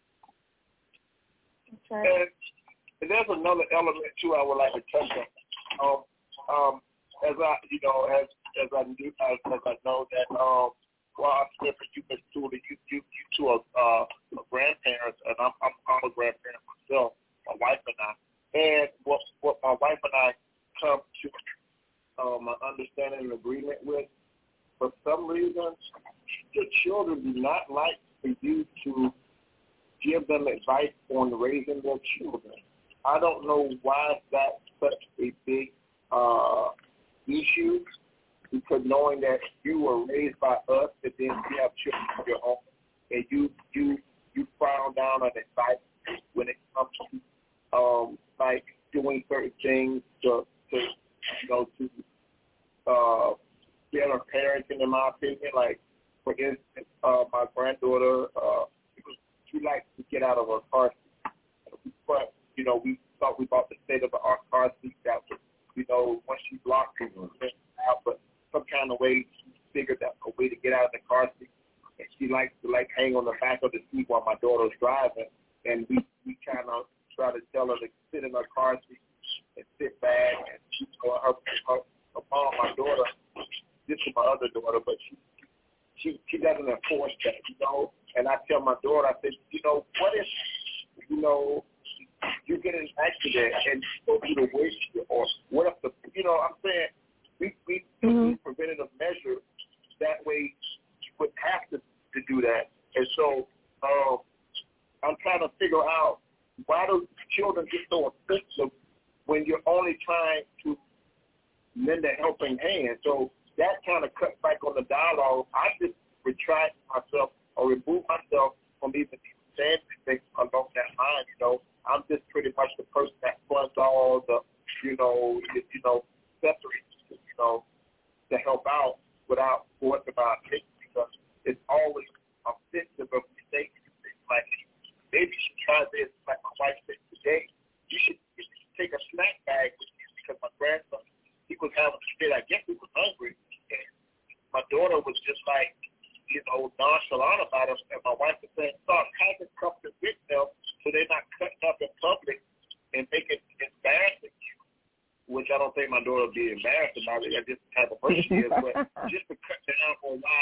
Okay. And there's another element too I would like to touch on. As I know that I'm different, you Miss Julie, you two are grandparents, and I'm a grandparent myself, my wife and I. And what my wife and I come to an understanding and agreement with, for some reason, the children do not like for you to give them advice on raising their children. I don't know why that's such a big issue, because knowing that you were raised by us, and then you have children of your own, and you frown down on advice when it comes to like doing certain things to better parenting, in my opinion. Like, for instance, my granddaughter, she likes to get out of her car seat. But, we thought we bought the state of our car seat that was, once she blocked it, out, but some kind of way she figured out a way to get out of the car seat. And she likes to, hang on the back of the seat while my daughter's driving. And we kind of try to tell her to sit in her car seat and sit back. And her mom, my daughter, this is my other daughter, but she doesn't enforce that, And I tell my daughter, I said, what if, you get in an accident and go through the waste, or what if the, I'm saying we need preventative measures. That way you wouldn't have to do that. And so I'm trying to figure out, why do children get so offensive when you're only trying to lend a helping hand? So that kind of cuts back on the dialogue. I just retract myself or remove myself from even saying things along that line. I'm just pretty much the person that funds all the, accessories, to help out without forcing my opinion, because it's always offensive if we say things like, maybe you should try this, like my wife said today. You should take a snack bag with you, because my grandson, he was having a fit. I guess he was hungry. And my daughter was just like, nonchalant about it. And my wife was saying, start having something with them so they're not cutting up in public and make it embarrassing you, which I don't think my daughter would be embarrassed about it. That's just the type of person she is. But just to cut down on why,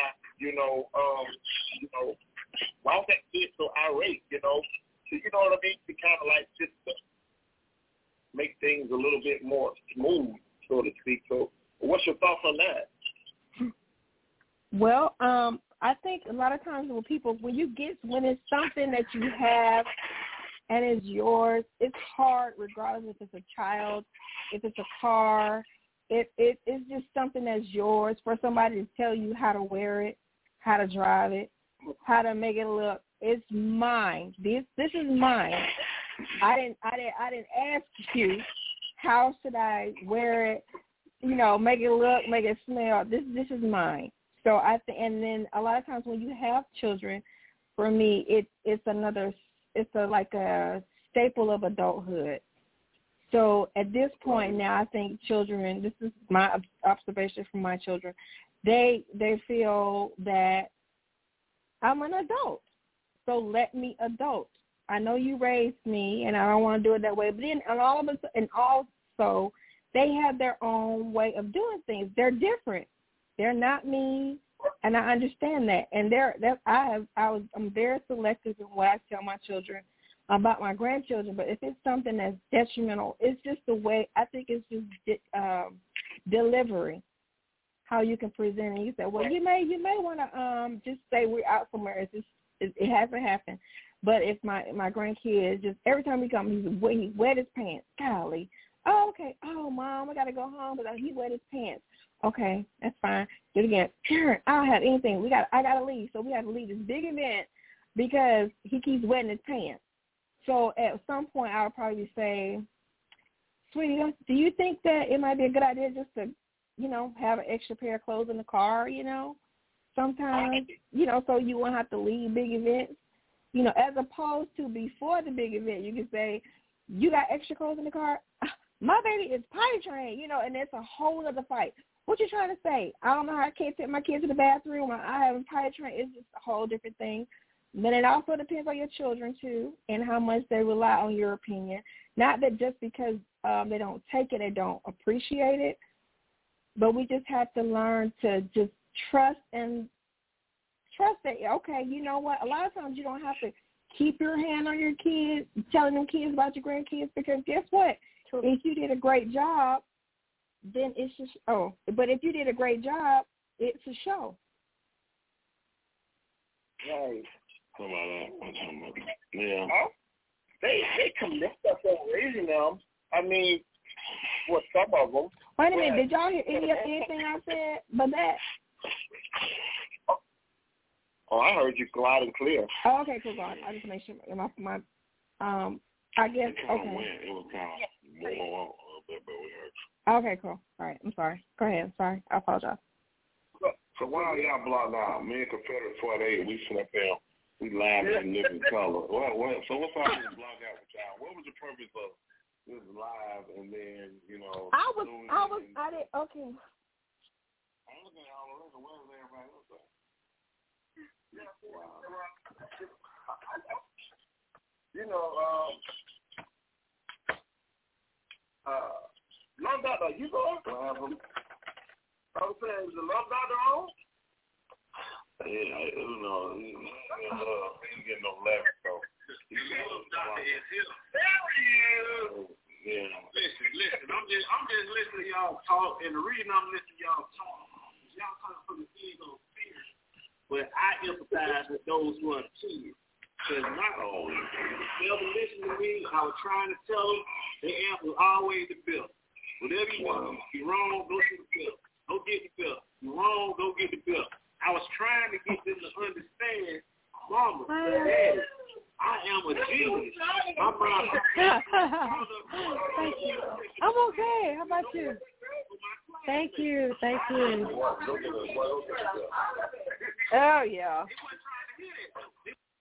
why was that kid so irate, So you know what I mean? To kind of like just make things a little bit more smooth, so to speak. So what's your thoughts on that? Well, I think a lot of times when it's something that you have and it's yours, it's hard regardless if it's a child, if it's a car, it's just something that's yours, for somebody to tell you how to wear it, how to drive it, how to make it look. It's mine. This is mine. I didn't ask you how should I wear it, make it look, make it smell. This is mine. So and then a lot of times when you have children, for me, it's like a staple of adulthood. So at this point now, I think children, this is my observation from my children, they feel that I'm an adult. So let me adult. I know you raised me, and I don't want to do it that way. But then, and also, they have their own way of doing things. They're different. They're not me, and I understand that. And I'm very selective in what I tell my children about my grandchildren. But if it's something that's detrimental, it's just the way. I think it's just delivery, how you can present it. You say, well, you may want to just say we're out somewhere. It hasn't happened. But if my grandkid, just every time he comes, he wet his pants. Golly. Oh, okay. Oh, Mom, I got to go home, but he wet his pants. Okay, that's fine. Do it again. Karen, I don't have anything. I got to leave. So we have to leave this big event because he keeps wetting his pants. So at some point I would probably say, sweetie, do you think that it might be a good idea just to, have an extra pair of clothes in the car, sometimes, so you won't have to leave big events, as opposed to before the big event, you can say, you got extra clothes in the car? My baby is potty trained, and it's a whole other fight. What you trying to say? I don't know how I can't take my kids to the bathroom, or I haven't potty trained. It's just a whole different thing. But it also depends on your children, too, and how much they rely on your opinion. Not that just because they don't take it, they don't appreciate it, but we just have to learn to just trust that, okay, you know what? A lot of times you don't have to keep your hand on your kids, telling them kids about your grandkids, because guess what? If you did a great job, then it's just, but if you did a great job, it's a show. Right. Yeah. They commend us on raising them. I mean, some of them. Wait a minute. Did y'all hear anything I said but that? Oh, I heard you loud and clear. Oh, okay, cool. I just make sure my I guess, okay. It was kind of more a bit, but we heard. Okay, cool. All right, I'm sorry. Go ahead. I'm sorry. I apologize. So while y'all blocked out, me and Confederate 48, we sit up there, we laugh in living color. So what's all this block out with y'all? What was the purpose of this live and then, okay. I'm looking at all the rest. Where's everybody else at? Love Doctor, you going? I was saying, is the Love Doctor on? Yeah, I don't know. He ain't getting no left, so. Love Doctor is here. There he is. listening to y'all talk, and the reason I'm listening to y'all talk is y'all talking from the ego spirit. But I empathize with those who are kids. Because not always. They never listen to me. I was trying to tell them. Their answer was always the bill. Whatever you want. If you're wrong, go to the bill. Go get the bill. You're wrong, go get the bill. I was trying to get them to understand, Mama, Daddy, I am a genius. My mom. Thank you. I'm okay. How about you? Thank you. Thank you. Oh, yeah.